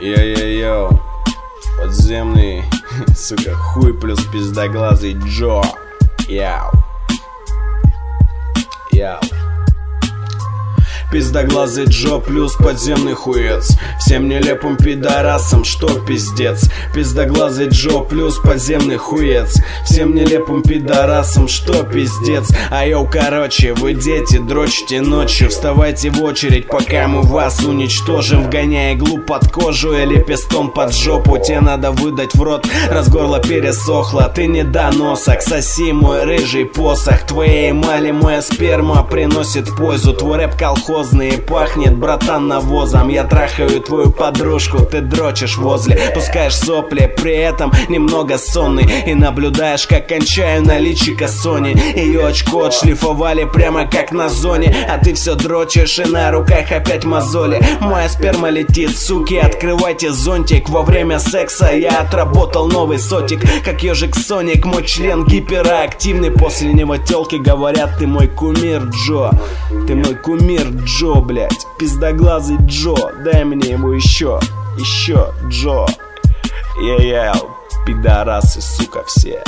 Йо-йо-йо, подземный, сука, хуй плюс пиздоглазый Джо. Яу. Яу. Пиздоглазый Джо плюс подземный хуец. Всем нелепым пидорасам, что пиздец. Пиздоглазый Джо плюс подземный хуец. Всем нелепым пидорасам, что пиздец. А йоу, короче, вы дети, дрочите ночью. Вставайте в очередь, пока мы вас уничтожим. Вгоняя иглу под кожу или пистон под жопу. Тебе надо выдать в рот, раз горло пересохло. Ты не доносок, соси мой рыжий посох. Твоей эмали моя сперма приносит пользу. Твой рэп колхоз пахнет, братан, навозом. Я трахаю твою подружку, ты дрочишь возле. Пускаешь сопли, при этом немного сонный. И наблюдаешь, как кончаю на личико Сони. Ее очко отшлифовали прямо как на зоне. А ты все дрочишь и на руках опять мозоли. Моя сперма летит, суки, открывайте зонтик. Во время секса я отработал новый сотик. Как ежик Соник, мой член гиперактивный. После него телки говорят: ты мой кумир, Джо. Ты мой кумир, Джо, блять. Пиздоглазый Джо, дай мне ему еще, Джо. Яу, пидорасы, сука, все.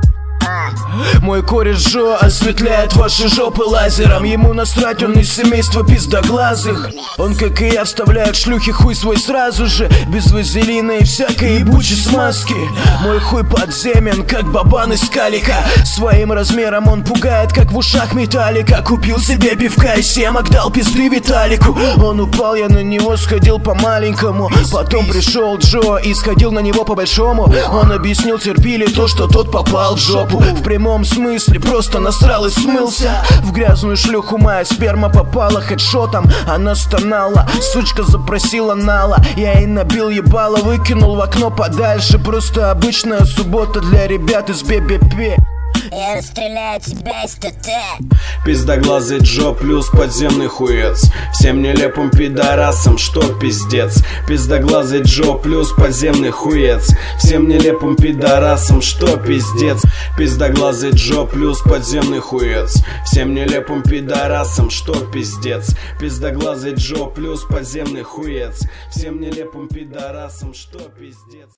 Мой кореш Джо осветляет ваши жопы лазером. Ему насрать, он из семейства пиздоглазых. Он, как и я, вставляет шлюхи хуй свой сразу же, без вазелина и всякой ебучей смазки. Мой хуй подземен, как бабан из калика. Своим размером он пугает, как в ушах металлика. Купил себе пивка и семок, дал пизды Виталику. Он упал, я на него сходил по-маленькому. Потом пришел Джо и сходил на него по-большому. Он объяснил, терпили то, что тот попал в жопу. В прямом смысле просто насрал и смылся. В грязную шлюху моя сперма попала хедшотом. Она стонала, сучка запросила нала. Я ей набил ебало, выкинул в окно подальше. Просто обычная суббота для ребят из ББП. Я расстреляю тебя из ТТ. Пиздоглазый Джо плюс подземный хуец. Всем нелепым пидорасам, что пиздец. Пиздоглазый Джо плюс подземный хуец. Всем нелепым пидорасам, что пиздец. Пиздоглазый Джо плюс подземный хуец. Всем нелепым пидорасам, что пиздец. Пиздоглазый Джо плюс подземный хуец. Всем нелепым пидорасам, что пиздец.